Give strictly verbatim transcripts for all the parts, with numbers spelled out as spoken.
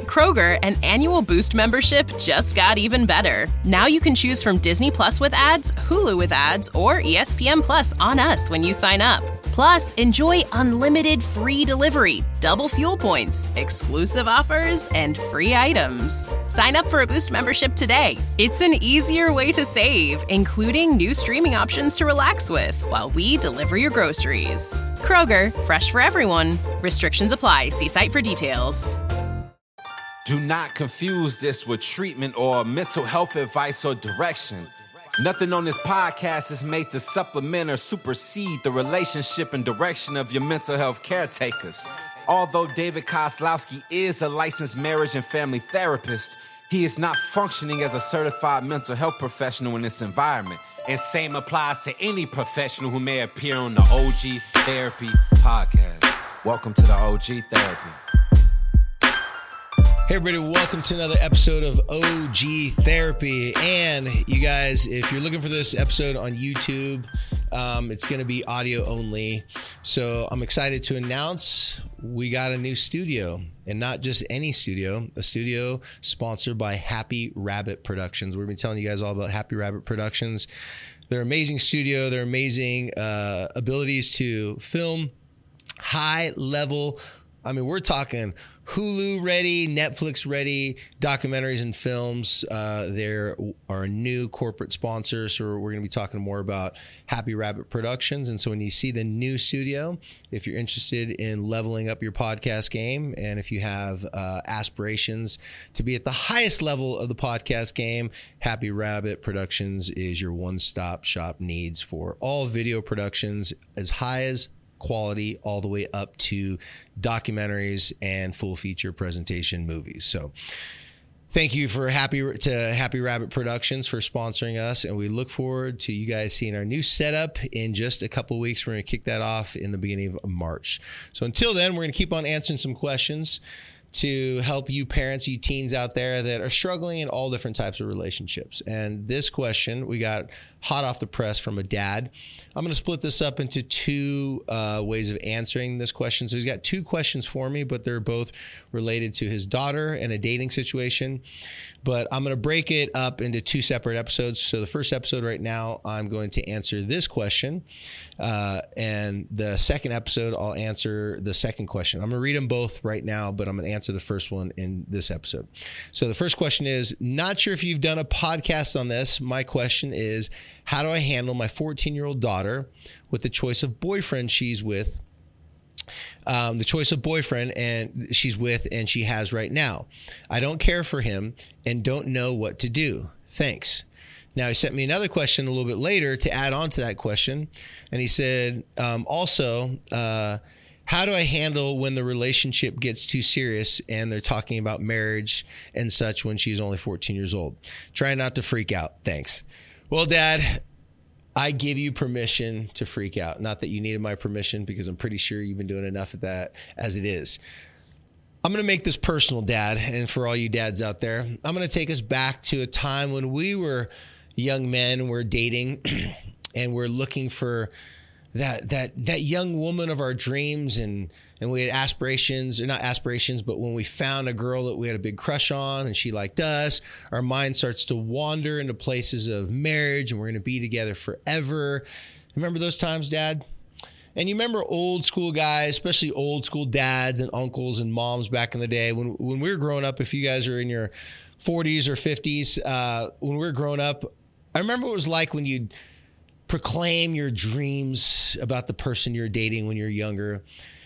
Kroger, an annual Boost membership just got even better. Now you can choose from Disney Plus with ads, Hulu with ads, or E S P N Plus on us when you sign up. Plus, enjoy unlimited free delivery, double fuel points, exclusive offers, and free items. Sign up for a Boost membership today. It's an easier way to save, including new streaming options to relax with while we deliver your groceries. Kroger, fresh for everyone. Restrictions apply. See site for details. Do not confuse this with treatment or mental health advice or direction. Nothing on this podcast is made to supplement or supersede the relationship and direction of your mental health caretakers. Although David Kozlowski is a licensed marriage and family therapist, he is not functioning as a certified mental health professional in this environment. And same applies to any professional who may appear on the O G Therapy podcast. Welcome to the O G Therapy. Hey everybody, welcome to another episode of O G Therapy. And you guys, if you're looking for this episode on YouTube, um, it's going to be audio only. So I'm excited to announce we got a new studio, and not just any studio, a studio sponsored by Happy Rabbit Productions. We've been telling you guys all about Happy Rabbit Productions. They're an amazing studio. They're amazing uh, abilities to film high level. I mean, we're talking Hulu ready, Netflix ready documentaries and films. Uh, they're our new corporate sponsor, so we're going to be talking more about Happy Rabbit Productions. And so when you see the new studio, if you're interested in leveling up your podcast game, and if you have uh, aspirations to be at the highest level of the podcast game, Happy Rabbit Productions is your one-stop shop needs for all video productions as high as quality all the way up to documentaries and full feature presentation movies. So thank you for Happy to Happy Rabbit Productions for sponsoring us, and we look forward to you guys seeing our new setup in just a couple of weeks. We're going to kick that off in the beginning of March. So until then, we're going to keep on answering some questions to help you parents, you teens out there that are struggling in all different types of relationships. And this question we got hot off the press from a dad. I'm going to split this up into two uh, ways of answering this question. So he's got two questions for me, but they're both related to his daughter and a dating situation. But I'm going to break it up into two separate episodes. So the first episode right now, I'm going to answer this question. Uh, and the second episode, I'll answer the second question. I'm going to read them both right now, but I'm going to answer the first one in this episode. So the first question is, not sure if you've done a podcast on this. My question is, how do I handle my fourteen-year-old daughter with the choice of boyfriend she's with, um, the choice of boyfriend and she's with and she has right now? I don't care for him and don't know what to do. Thanks. Now, he sent me another question a little bit later to add on to that question. And he said, um, also, uh, how do I handle when the relationship gets too serious and they're talking about marriage and such when she's only fourteen years old? Try not to freak out. Thanks. Well, Dad, I give you permission to freak out. Not that you needed my permission, because I'm pretty sure you've been doing enough of that as it is. I'm going to make this personal, Dad. And for all you dads out there, I'm going to take us back to a time when we were young men, we're dating, and we're looking for that that that young woman of our dreams, and and we had aspirations, or not aspirations, but when we found a girl that we had a big crush on and she liked us, our mind starts to wander into places of marriage and we're going to be together forever. Remember those times, Dad? And you remember old school guys, especially old school dads and uncles and moms back in the day when when we were growing up. If you guys are in your forties or fifties, uh, when we were growing up, I remember what it was like when you'd proclaim your dreams about the person you're dating when you're younger.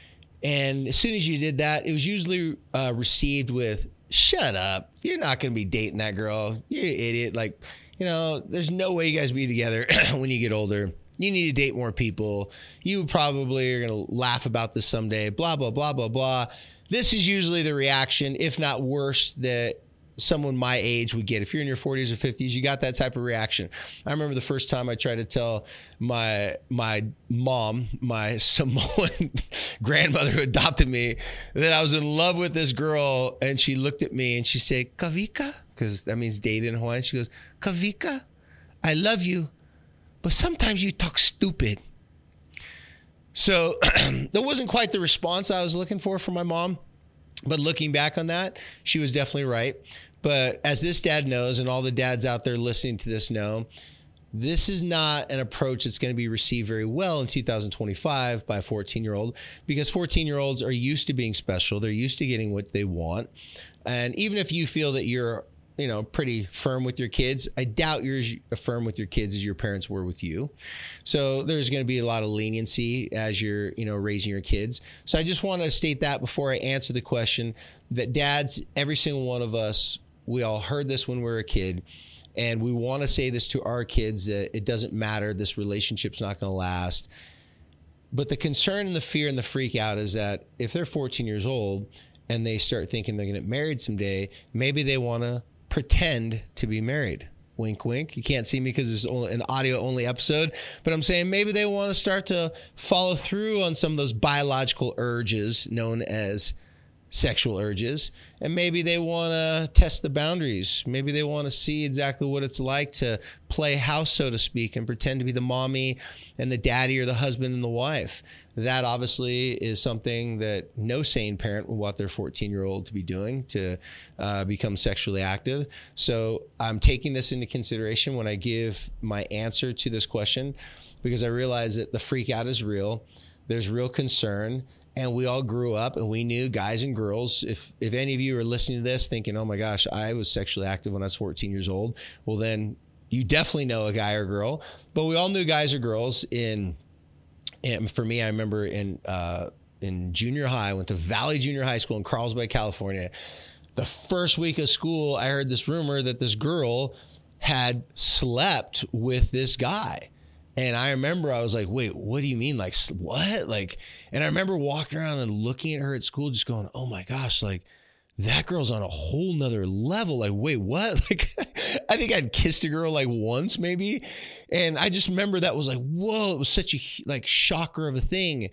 And as soon as you did that, it was usually uh, received with, shut up. You're not going to be dating that girl. You're an idiot. Like, you know, there's no way you guys be together when you get older. You need to date more people. You probably are going to laugh about this someday, blah, blah, blah, blah, blah. This is usually the reaction, if not worse, that someone my age would get. If you're in your forties or fifties, you got that type of reaction. I remember the first time I tried to tell my my mom, my Samoan grandmother who adopted me, that I was in love with this girl, and she looked at me and she said, Kavika, because that means David in Hawaiian. She goes, Kavika, I love you, but sometimes you talk stupid. So that wasn't quite the response I was looking for from my mom. But looking back on that, she was definitely right. But as this dad knows, and all the dads out there listening to this know, this is not an approach that's going to be received very well in two thousand twenty-five by a fourteen-year-old, because fourteen-year-olds are used to being special. They're used to getting what they want. And even if you feel that you're, you know, pretty firm with your kids, I doubt you're as firm with your kids as your parents were with you. So there's going to be a lot of leniency as you're, you know, raising your kids. So I just want to state that before I answer the question, that dads, every single one of us, we all heard this when we were a kid. And we want to say this to our kids, that it doesn't matter. This relationship's not going to last. But the concern and the fear and the freak out is that if they're fourteen years old and they start thinking they're going to get married someday, maybe they want to pretend to be married. Wink, wink. You can't see me because it's only an audio only episode, but I'm saying maybe they want to start to follow through on some of those biological urges known as sexual urges. And maybe they want to test the boundaries. Maybe they want to see exactly what it's like to play house, so to speak, and pretend to be the mommy and the daddy, or the husband and the wife. That obviously is something that no sane parent would want their fourteen-year-old to be doing, to uh, become sexually active. So I'm taking this into consideration when I give my answer to this question, because I realize that the freak out is real. There's real concern. And we all grew up and we knew, guys and girls, if if any of you are listening to this thinking, oh my gosh, I was sexually active when I was fourteen years old, well then you definitely know a guy or girl. But we all knew guys or girls in, and for me, I remember in uh, in junior high, I went to Valley Junior High School in Carlsbad, California. The first week of school, I heard this rumor that this girl had slept with this guy. And I remember I was like, wait, what do you mean? Like, what? Like, and I remember walking around and looking at her at school, just going, oh my gosh, like that girl's on a whole nother level. Like, wait, what? Like, I think I'd kissed a girl like once maybe. And I just remember that was like, whoa, it was such a like shocker of a thing.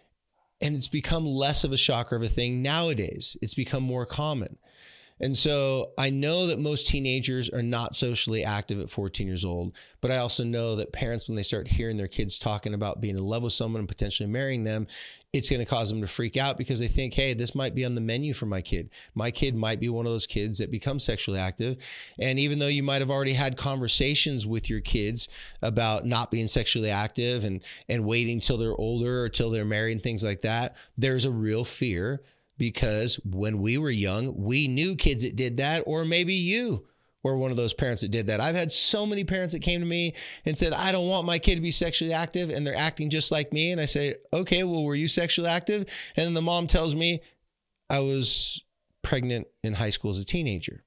And it's become less of a shocker of a thing nowadays. It's become more common. And so I know that most teenagers are not socially active at fourteen years old, but I also know that parents, when they start hearing their kids talking about being in love with someone and potentially marrying them, it's going to cause them to freak out, because they think, hey, this might be on the menu for my kid. My kid might be one of those kids that becomes sexually active. And even though you might have already had conversations with your kids about not being sexually active and, and waiting till they're older or till they're married and things like that, there's a real fear. Because when we were young, we knew kids that did that, or maybe you were one of those parents that did that. I've had so many parents that came to me and said, I don't want my kid to be sexually active, and they're acting just like me. And I say, okay, well, were you sexually active? And then the mom tells me I was pregnant in high school as a teenager.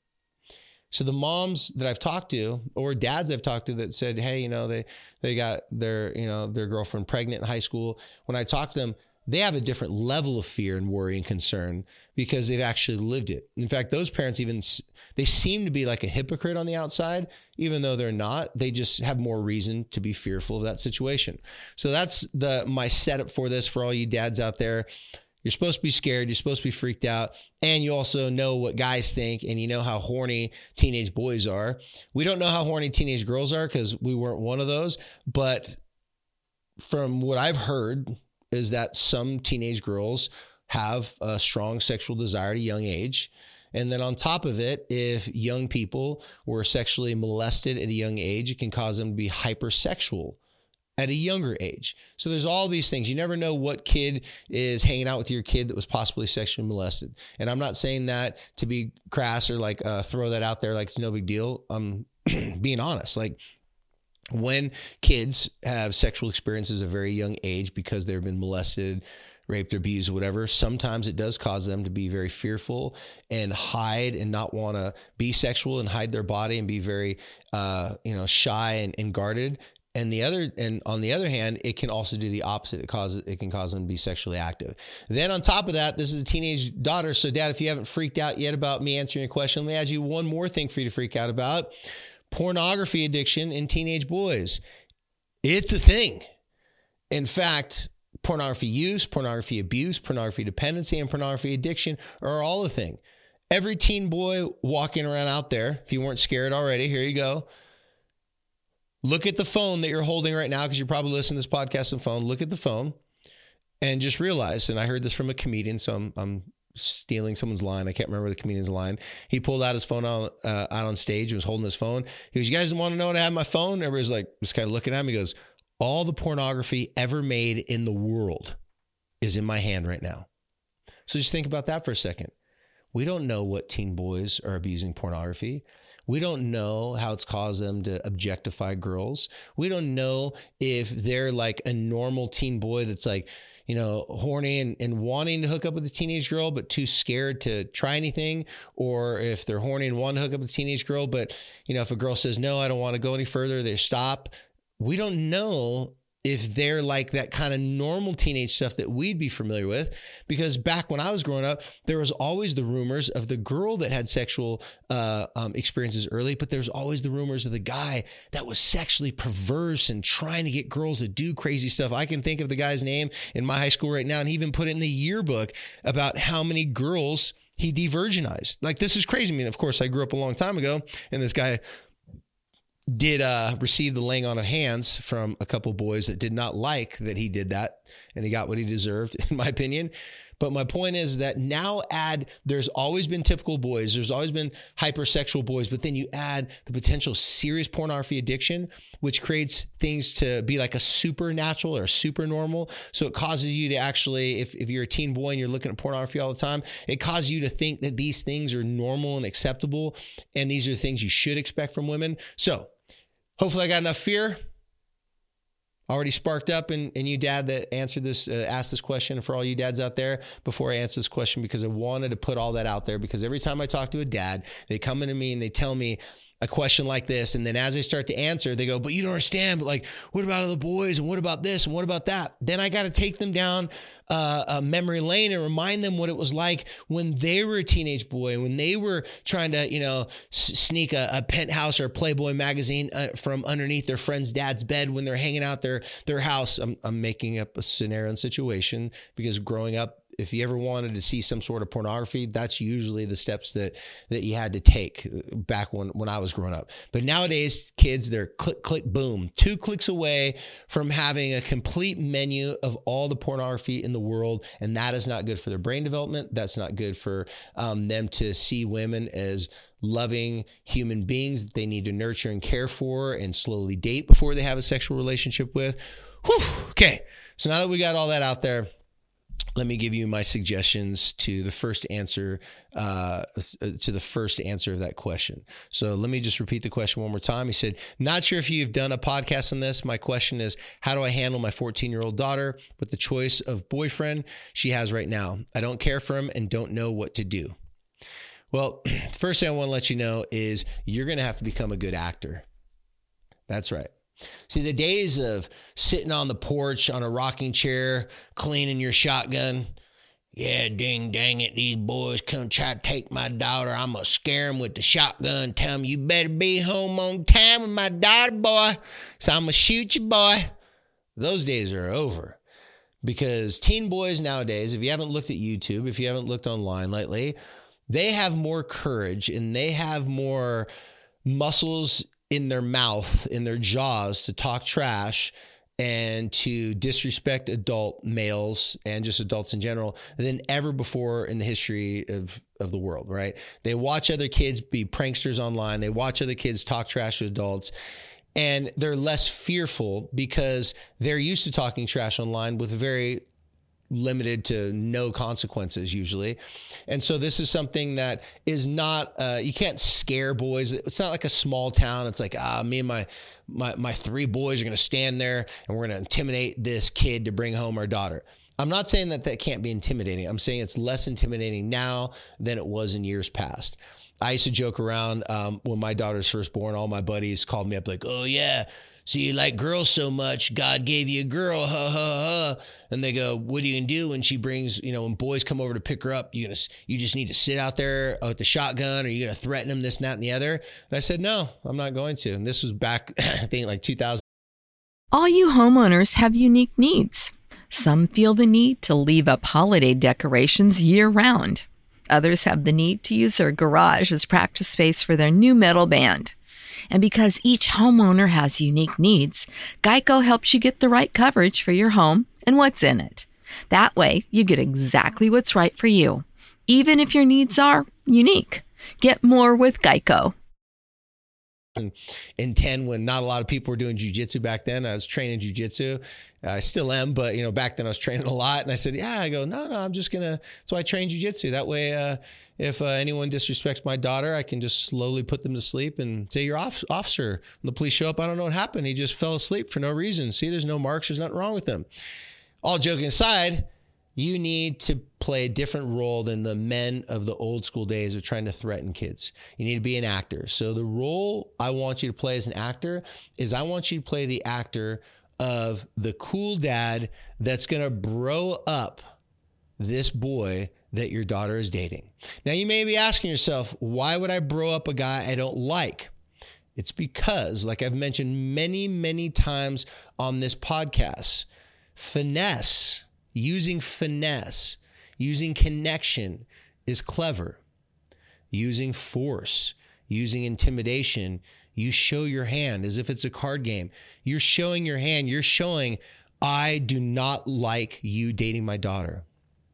So the moms that I've talked to, or dads I've talked to that said, hey, you know, they, they got their, you know, their girlfriend pregnant in high school. When I talk to them, they have a different level of fear and worry and concern because they've actually lived it. In fact, those parents even, they seem to be like a hypocrite on the outside, even though they're not. They just have more reason to be fearful of that situation. So that's the my setup for this, for all you dads out there. You're supposed to be scared. You're supposed to be freaked out. And you also know what guys think, and you know how horny teenage boys are. We don't know how horny teenage girls are because we weren't one of those. But from what I've heard, is that some teenage girls have a strong sexual desire at a young age. And then on top of it, if young people were sexually molested at a young age, it can cause them to be hypersexual at a younger age. So there's all these things. You never know what kid is hanging out with your kid that was possibly sexually molested. And I'm not saying that to be crass or like uh, throw that out there like it's no big deal. I'm being honest. Like, when kids have sexual experiences at a very young age because they've been molested, raped, or abused, or whatever, sometimes it does cause them to be very fearful and hide and not want to be sexual and hide their body and be very, uh, you know, shy and, and guarded. And the other, and on the other hand, it can also do the opposite. It causes, it can cause them to be sexually active. Then on top of that, this is a teenage daughter. So Dad, if you haven't freaked out yet about me answering your question, let me add you one more thing for you to freak out about. Pornography addiction in teenage boys. It's a thing. In fact, pornography use, pornography abuse, pornography dependency, and pornography addiction are all a thing. Every teen boy walking around out there, if you weren't scared already, here you go. Look at the phone that you're holding right now, because you're probably listening to this podcast on the phone. Look at the phone and just realize, and I heard this from a comedian, so I'm, I'm stealing someone's line. I can't remember the comedian's line. He pulled out his phone out, uh, out on stage and was holding his phone. He goes, "You guys want to know what I have my phone?" Everybody's like, just kind of looking at him. He goes, "All the pornography ever made in the world is in my hand right now." So just think about that for a second. We don't know what teen boys are abusing pornography. We don't know how it's caused them to objectify girls. We don't know if they're like a normal teen boy that's like, you know, horny and, and wanting to hook up with a teenage girl, but too scared to try anything. Or if they're horny and want to hook up with a teenage girl, but, you know, if a girl says, "No, I don't want to go any further," they stop. We don't know if they're like that kind of normal teenage stuff that we'd be familiar with, because back when I was growing up, there was always the rumors of the girl that had sexual uh, um, experiences early, but there's always the rumors of the guy that was sexually perverse and trying to get girls to do crazy stuff. I can think of the guy's name in my high school right now, and he even put it in the yearbook about how many girls he de-virginized. Like, this is crazy. I mean, of course, I grew up a long time ago, and this guy did uh, receive the laying on of hands from a couple boys that did not like that he did that, and he got what he deserved, in my opinion. But my point is that now add, there's always been typical boys, there's always been hypersexual boys, but then you add the potential serious pornography addiction, which creates things to be like a supernatural or super normal. So it causes you to actually, if, if you're a teen boy and you're looking at pornography all the time, it causes you to think that these things are normal and acceptable, and these are things you should expect from women. So hopefully I got enough fear already sparked up in, in you, dad, that answered this, uh, asked this question. And for all you dads out there, before I answer this question, because I wanted to put all that out there, because every time I talk to a dad, they come into me and they tell me a question like this. And then as I start to answer, they go, "But you don't understand, but like, what about other boys? And what about this? And what about that?" Then I got to take them down uh, a memory lane and remind them what it was like when they were a teenage boy, when they were trying to, you know, s- sneak a, a Penthouse or a Playboy magazine uh, from underneath their friend's dad's bed when they're hanging out their, their house. I'm, I'm making up a scenario and situation, because growing up, if you ever wanted to see some sort of pornography, that's usually the steps that, that you had to take back when, when I was growing up. But nowadays, kids, they're click, click, boom, two clicks away from having a complete menu of all the pornography in the world. And that is not good for their brain development. That's not good for um, them to see women as loving human beings that they need to nurture and care for and slowly date before they have a sexual relationship with. Whew. Okay. So now that we got all that out there, let me give you my suggestions to the first answer, uh, to the first answer of that question. So let me just repeat the question one more time. He said, "Not sure if you've done a podcast on this. My question is, how do I handle my fourteen-year-old daughter with the choice of boyfriend she has right now? I don't care for him and don't know what to do." Well, the first thing I want to let you know is you're going to have to become a good actor. That's right. See, the days of sitting on the porch on a rocking chair, cleaning your shotgun, "Yeah, ding, dang it, these boys come try to take my daughter. I'm going to scare them with the shotgun, tell them you better be home on time with my daughter, boy, so I'm going to shoot you, boy." Those days are over, because teen boys nowadays, if you haven't looked at YouTube, if you haven't looked online lately, they have more courage and they have more muscles in their mouth, in their jaws, to talk trash and to disrespect adult males and just adults in general than ever before in the history of, of the world, right? They watch other kids be pranksters online. They watch other kids talk trash to adults, and they're less fearful because they're used to talking trash online with very limited to no consequences usually. And so this is something that is not, uh, you can't scare boys. It's not like a small town. It's like, ah, me and my, my, my three boys are going to stand there and we're going to intimidate this kid to bring home our daughter. I'm not saying that that can't be intimidating. I'm saying it's less intimidating now than it was in years past. I used to joke around um, when my daughter's first born, all my buddies called me up like, "Oh yeah, so you like girls so much, God gave you a girl, ha, ha, ha." And they go, "What are you going to do when she brings, you know, when boys come over to pick her up, you gonna, you just need to sit out there with the shotgun, or you going to threaten them, this and that and the other?" And I said, "No, I'm not going to." And this was back, I think like two thousand. All you homeowners have unique needs. Some feel the need to leave up holiday decorations year-round. Others have the need to use their garage as practice space for their new metal band. And because each homeowner has unique needs, Geico helps you get the right coverage for your home and what's in it. That way, you get exactly what's right for you, even if your needs are unique. Get more with Geico. In ten, when not a lot of people were doing jiu-jitsu back then, I was training jiu-jitsu. I still am, but you know, back then I was training a lot. And I said, yeah, I go, no, no, I'm just going to, that's why I train jiu-jitsu. That way, uh, if uh, anyone disrespects my daughter, I can just slowly put them to sleep and say, you're off, officer. When the police show up, I don't know what happened. He just fell asleep for no reason. See, there's no marks. There's nothing wrong with him. All joking aside, you need to play a different role than the men of the old school days of trying to threaten kids. You need to be an actor. So the role I want you to play as an actor is I want you to play the actor of the cool dad that's going to bro up this boy that your daughter is dating. Now, you may be asking yourself, why would I bro up a guy I don't like? It's because, like I've mentioned many, many times on this podcast, finesse, using finesse, using connection is clever. Using force, using intimidation, you show your hand as if it's a card game. You're showing your hand. You're showing, I do not like you dating my daughter.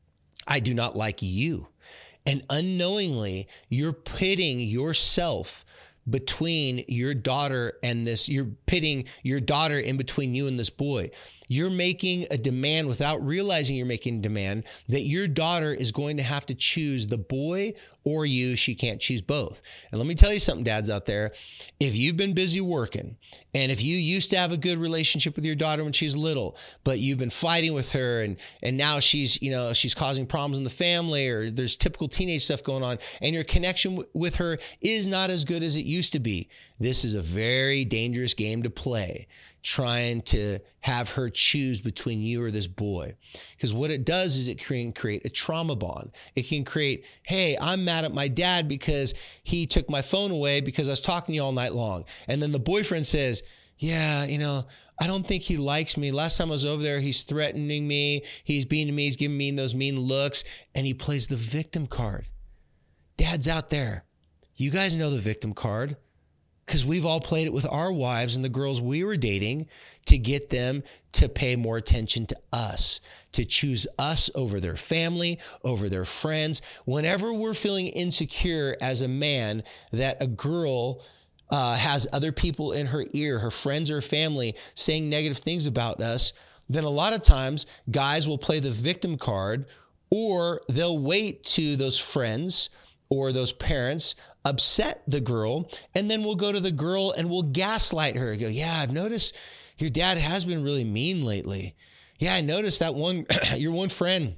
I do not like you. And unknowingly, you're pitting yourself between your daughter and this, you're pitting your daughter in between you and this boy. You're making a demand without realizing you're making a demand that your daughter is going to have to choose the boy or you. She can't choose both. And let me tell you something, dads out there. If you've been busy working and if you used to have a good relationship with your daughter when she's little, but you've been fighting with her and, and now she's, you know, she's causing problems in the family or there's typical teenage stuff going on and your connection w- with her is not as good as it used to be. This is a very dangerous game to play, trying to have her choose between you or this boy. Because what it does is it can create a trauma bond. It can create, hey, I'm mad at my dad because he took my phone away because I was talking to you all night long. And then the boyfriend says, yeah, you know, I don't think he likes me. Last time I was over there, he's threatening me. He's being to me. He's giving me those mean looks. And he plays the victim card. Dads out there, you guys know the victim card. Because we've all played it with our wives and the girls we were dating to get them to pay more attention to us, to choose us over their family, over their friends. Whenever we're feeling insecure as a man that a girl uh, has other people in her ear, her friends or family saying negative things about us, then a lot of times guys will play the victim card or they'll wait to those friends or those parents upset the girl, and then we'll go to the girl and we'll gaslight her. Go, yeah, I've noticed your dad has been really mean lately. Yeah, I noticed that one, your one friend.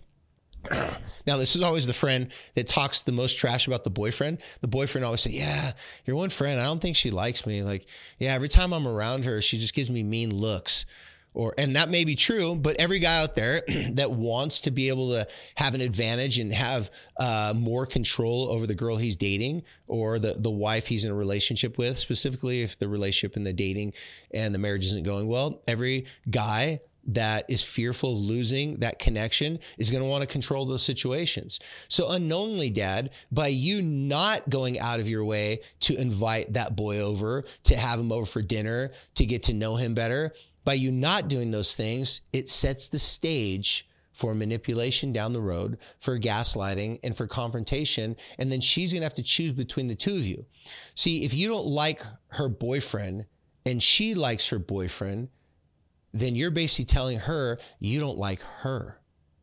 Now, this is always the friend that talks the most trash about the boyfriend. The boyfriend always say, yeah, your one friend, I don't think she likes me. Like, yeah, every time I'm around her, she just gives me mean looks. Or, and that may be true, but every guy out there that wants to be able to have an advantage and have uh, more control over the girl he's dating or the, the wife he's in a relationship with, specifically if the relationship and the dating and the marriage isn't going well, every guy that is fearful of losing that connection is going to want to control those situations. So unknowingly, Dad, by you not going out of your way to invite that boy over, to have him over for dinner, to get to know him better, by you not doing those things, it sets the stage for manipulation down the road, for gaslighting, and for confrontation. And then she's going to have to choose between the two of you. See, if you don't like her boyfriend and she likes her boyfriend, then you're basically telling her you don't like her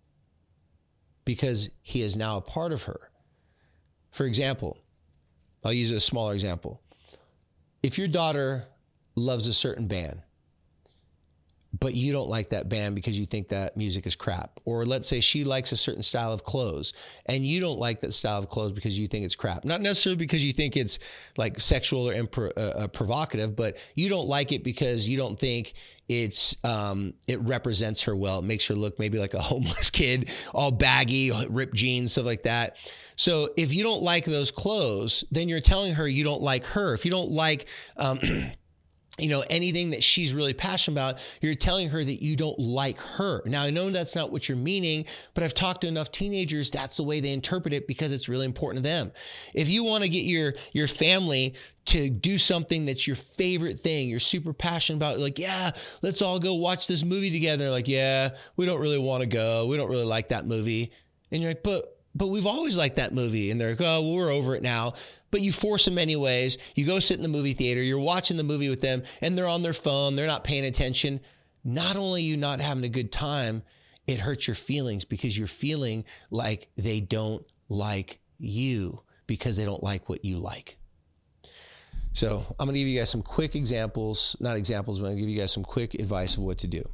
because he is now a part of her. For example, I'll use a smaller example. If your daughter loves a certain band, but you don't like that band because you think that music is crap. Or let's say she likes a certain style of clothes and you don't like that style of clothes because you think it's crap. Not necessarily because you think it's like sexual or impro- uh, provocative, but you don't like it because you don't think it's um, it represents her well. It makes her look maybe like a homeless kid, all baggy, ripped jeans, stuff like that. So if you don't like those clothes, then you're telling her you don't like her. If you don't like... Um, you know, anything that she's really passionate about, you're telling her that you don't like her. Now, I know that's not what you're meaning, but I've talked to enough teenagers, that's the way they interpret it because it's really important to them. If you want to get your, your family to do something that's your favorite thing, you're super passionate about, like, yeah, let's all go watch this movie together. Like, yeah, we don't really want to go. We don't really like that movie. And you're like, but but we've always liked that movie. And they're like, oh, well, we're over it now. But you force them anyways. You go sit in the movie theater. You're watching the movie with them and they're on their phone. They're not paying attention. Not only are you not having a good time, it hurts your feelings because you're feeling like they don't like you because they don't like what you like. So I'm going to give you guys some quick examples, not examples, but I'm going to give you guys some quick advice of what to do.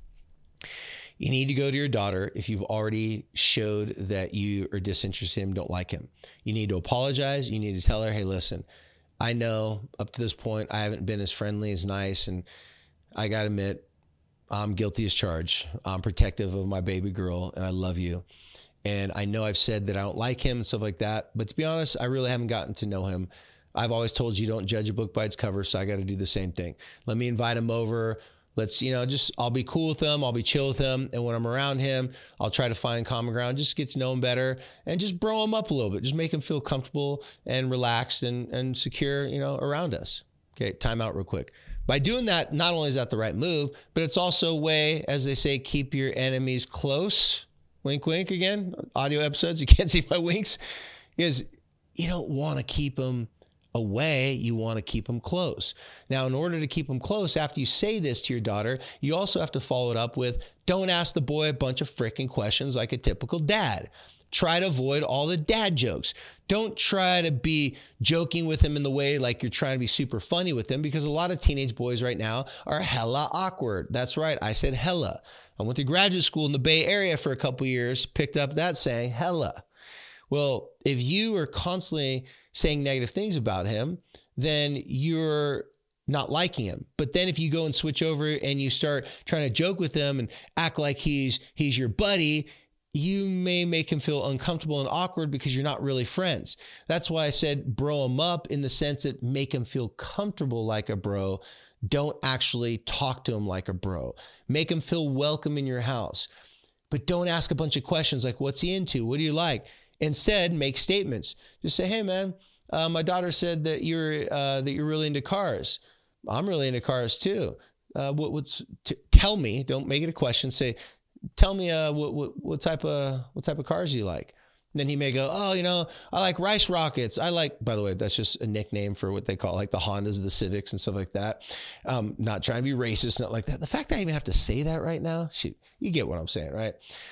You need to go to your daughter if you've already showed that you are disinterested in him, don't like him. You need to apologize. You need to tell her, hey, listen, I know up to this point I haven't been as friendly, as nice, and I got to admit, I'm guilty as charged. I'm protective of my baby girl, and I love you. And I know I've said that I don't like him and stuff like that, but to be honest, I really haven't gotten to know him. I've always told you don't judge a book by its cover, so I got to do the same thing. Let me invite him over. Let's, you know, just, I'll be cool with him. I'll be chill with him. And when I'm around him, I'll try to find common ground, just get to know him better and just bro him up a little bit. Just make him feel comfortable and relaxed and, and secure, you know, around us. Okay. Time out real quick. By doing that, not only is that the right move, but it's also a way, as they say, keep your enemies close. Wink, wink again. Audio episodes. You can't see my winks because you don't want to keep them away, you want to keep them close. Now, in order to keep them close, after you say this to your daughter, you also have to follow it up with, don't ask the boy a bunch of freaking questions like a typical dad. Try to avoid all the dad jokes. Don't try to be joking with him in the way like you're trying to be super funny with him, because a lot of teenage boys right now are hella awkward. That's right. I said hella. I went to graduate school in the Bay Area for a couple years, picked up that saying, hella. Well, if you are constantly saying negative things about him, then you're not liking him. But then if you go and switch over and you start trying to joke with him and act like he's he's your buddy, you may make him feel uncomfortable and awkward because you're not really friends. That's why I said bro him up, in the sense that make him feel comfortable like a bro. Don't actually talk to him like a bro. Make him feel welcome in your house. But don't ask a bunch of questions like, what's he into? What do you like? Instead, make statements. Just say, hey, man, uh, my daughter said that you're uh, that you're really into cars. I'm really into cars, too. Uh, what, what's t- tell me, don't make it a question. Say, tell me uh, what, what, what type of what type of cars you like. And then he may go, oh, you know, I like Rice Rockets. I like, by the way, that's just a nickname for what they call like the Hondas, the Civics and stuff like that. Um, not trying to be racist, not like that. The fact that I even have to say that right now, shoot, you get what I'm saying, right?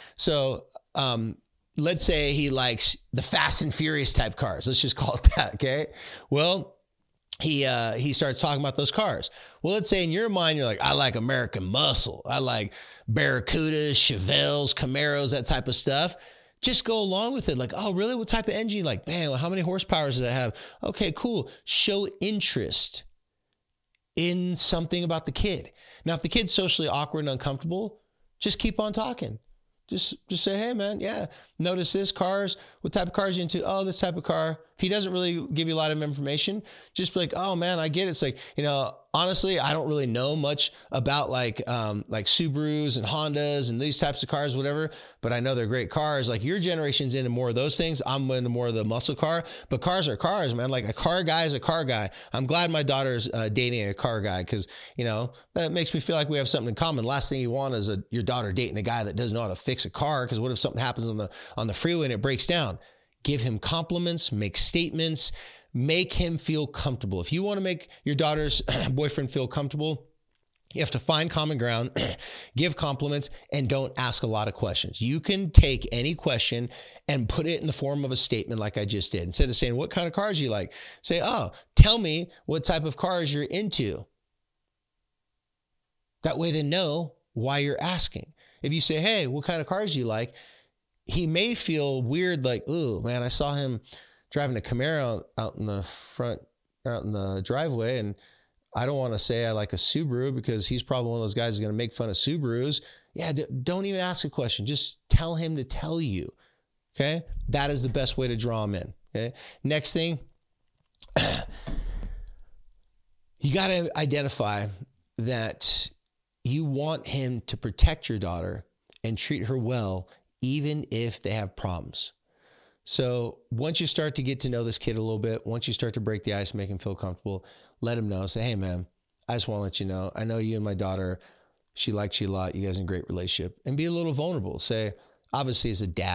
So, um, let's say he likes the Fast and Furious type cars. Let's just call it that, okay? Well, he uh, he starts talking about those cars. Well, let's say in your mind, you're like, I like American Muscle. I like Barracudas, Chevelles, Camaros, that type of stuff. Just go along with it. Like, oh, really? What type of engine you like? Man, how many horsepower does it have? Okay, cool. Show interest in something about the kid. Now, if the kid's socially awkward and uncomfortable, just keep on talking. Just just say, hey, man, yeah, notice this, cars. What type of cars are you into? Oh, this type of car. If he doesn't really give you a lot of information, just be like, oh, man, I get it. It's like, you know, honestly, I don't really know much about like um, like Subarus and Hondas and these types of cars, whatever, but I know they're great cars. Like your generation's into more of those things. I'm into more of the muscle car, but cars are cars, man. Like a car guy is a car guy. I'm glad my daughter's uh, dating a car guy because, you know, that makes me feel like we have something in common. Last thing you want is a, your daughter dating a guy that doesn't know how to fix a car, because what if something happens on the on the freeway and it breaks down? Give him compliments, make statements, make him feel comfortable. If you want to make your daughter's boyfriend feel comfortable, you have to find common ground, give compliments, and don't ask a lot of questions. You can take any question and put it in the form of a statement like I just did. Instead of saying, what kind of cars do you like? Say, oh, tell me what type of cars you're into. That way they know why you're asking. If you say, hey, what kind of cars do you like? He may feel weird, like, ooh, man, I saw him driving a Camaro out in the front, out in the driveway, and I don't want to say I like a Subaru because he's probably one of those guys who's going to make fun of Subarus. Yeah, d- don't even ask a question. Just tell him to tell you, okay? That is the best way to draw him in, okay? Next thing, you got to identify that you want him to protect your daughter and treat her well, even if they have problems. So once you start to get to know this kid a little bit, once you start to break the ice, make him feel comfortable, let him know. Say, hey, man, I just want to let you know, I know you and my daughter, she likes you a lot. You guys are in a great relationship. And be a little vulnerable. Say, obviously, as a dad,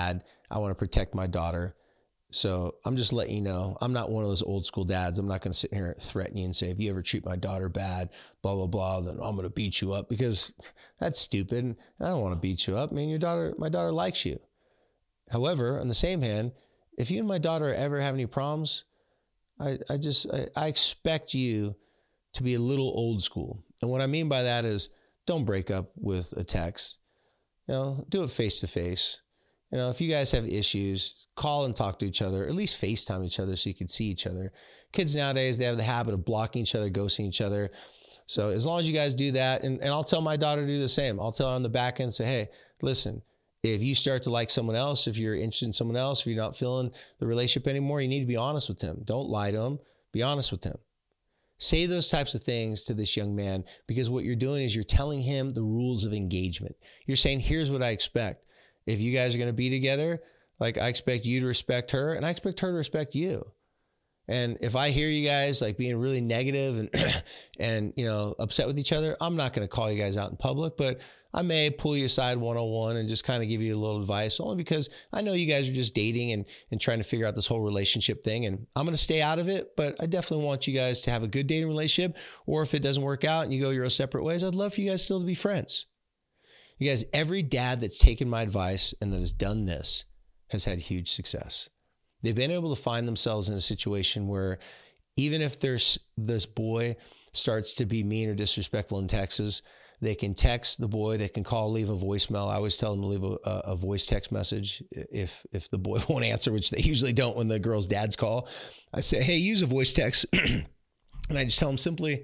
I want to protect my daughter. So I'm just letting you know, I'm not one of those old school dads. I'm not going to sit here and threaten you and say, if you ever treat my daughter bad, blah, blah, blah, then I'm going to beat you up, because that's stupid. And I don't want to beat you up. I mean, your daughter, my daughter likes you. However, on the same hand, if you and my daughter ever have any problems, I, I just, I, I expect you to be a little old school. And what I mean by that is, don't break up with a text. You know, do it face to face. You know, if you guys have issues, call and talk to each other, at least FaceTime each other so you can see each other. Kids nowadays, they have the habit of blocking each other, ghosting each other. So as long as you guys do that, and, and I'll tell my daughter to do the same. I'll tell her on the back end, say, hey, listen, if you start to like someone else, if you're interested in someone else, if you're not feeling the relationship anymore, you need to be honest with him. Don't lie to him. Be honest with him. Say those types of things to this young man, because what you're doing is you're telling him the rules of engagement. You're saying, here's what I expect. If you guys are going to be together, like, I expect you to respect her and I expect her to respect you. And if I hear you guys like being really negative and, and, you know, upset with each other, I'm not going to call you guys out in public, but I may pull you aside one-on-one and just kind of give you a little advice, only because I know you guys are just dating and, and trying to figure out this whole relationship thing. And I'm going to stay out of it, but I definitely want you guys to have a good dating relationship. Or if it doesn't work out and you go your own separate ways, I'd love for you guys still to be friends. You guys, every dad that's taken my advice and that has done this has had huge success. They've been able to find themselves in a situation where even if there's this boy starts to be mean or disrespectful in Texas, they can text the boy, they can call, leave a voicemail. I always tell them to leave a, a voice text message if if the boy won't answer, which they usually don't when the girl's dads call. I say, hey, use a voice text. And I just tell them simply,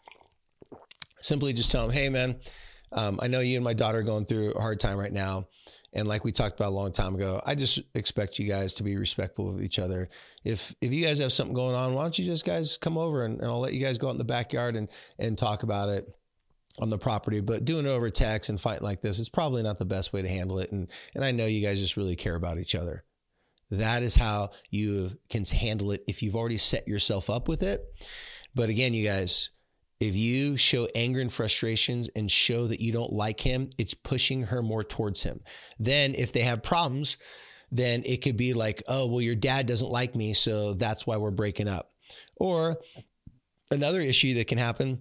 simply just tell them, hey, man, Um, I know you and my daughter are going through a hard time right now. And like we talked about a long time ago, I just expect you guys to be respectful of each other. If if you guys have something going on, why don't you just guys come over and, and I'll let you guys go out in the backyard and, and talk about it on the property. But doing it over text and fighting like this is probably not the best way to handle it. And, and I know you guys just really care about each other. That is how you can handle it if you've already set yourself up with it. But again, you guys, if you show anger and frustrations and show that you don't like him, it's pushing her more towards him. Then if they have problems, then it could be like, oh, well, your dad doesn't like me, so that's why we're breaking up. Or another issue that can happen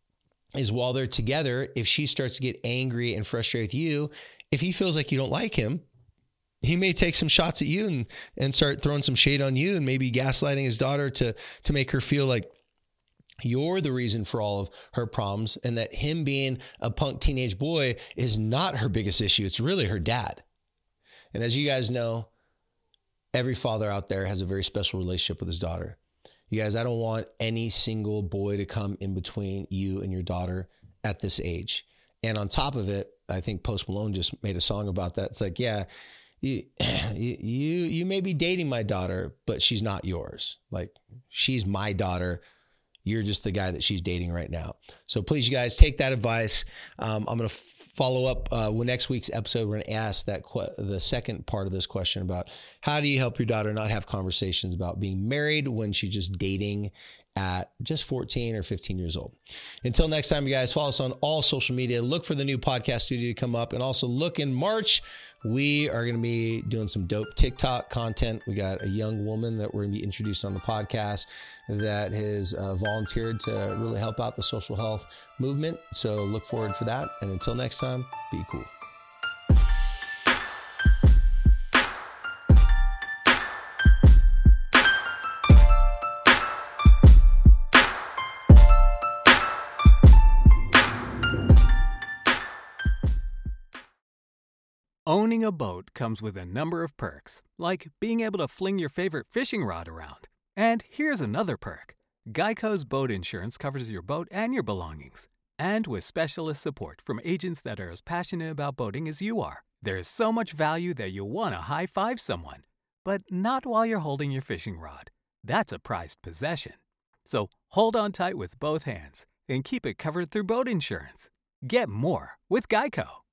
is while they're together, if she starts to get angry and frustrated with you, if he feels like you don't like him, he may take some shots at you and, and start throwing some shade on you and maybe gaslighting his daughter to, to make her feel like you're the reason for all of her problems, and that him being a punk teenage boy is not her biggest issue. It's really her dad. And as you guys know, every father out there has a very special relationship with his daughter. You guys, I don't want any single boy to come in between you and your daughter at this age. And on top of it, I think Post Malone just made a song about that. It's like, yeah, you, you, you may be dating my daughter, but she's not yours. Like, she's my daughter. You're just the guy that she's dating right now. So please, you guys, take that advice. Um, I'm going to follow up uh, with next week's episode. We're going to ask that que- the second part of this question about how do you help your daughter not have conversations about being married when she's just dating at just fourteen or fifteen years old. Until next time, you guys, follow us on all social media. Look for the new podcast studio to come up, and also look in March. We are going to be doing some dope TikTok content. We got a young woman that we're going to be introduced on the podcast that has uh, volunteered to really help out the social health movement. So look forward for that. And until next time, be cool. Owning a boat comes with a number of perks, like being able to fling your favorite fishing rod around. And here's another perk. Geico's boat insurance covers your boat and your belongings. And with specialist support from agents that are as passionate about boating as you are, there's so much value that you'll want to high-five someone. But not while you're holding your fishing rod. That's a prized possession. So hold on tight with both hands and keep it covered through boat insurance. Get more with Geico.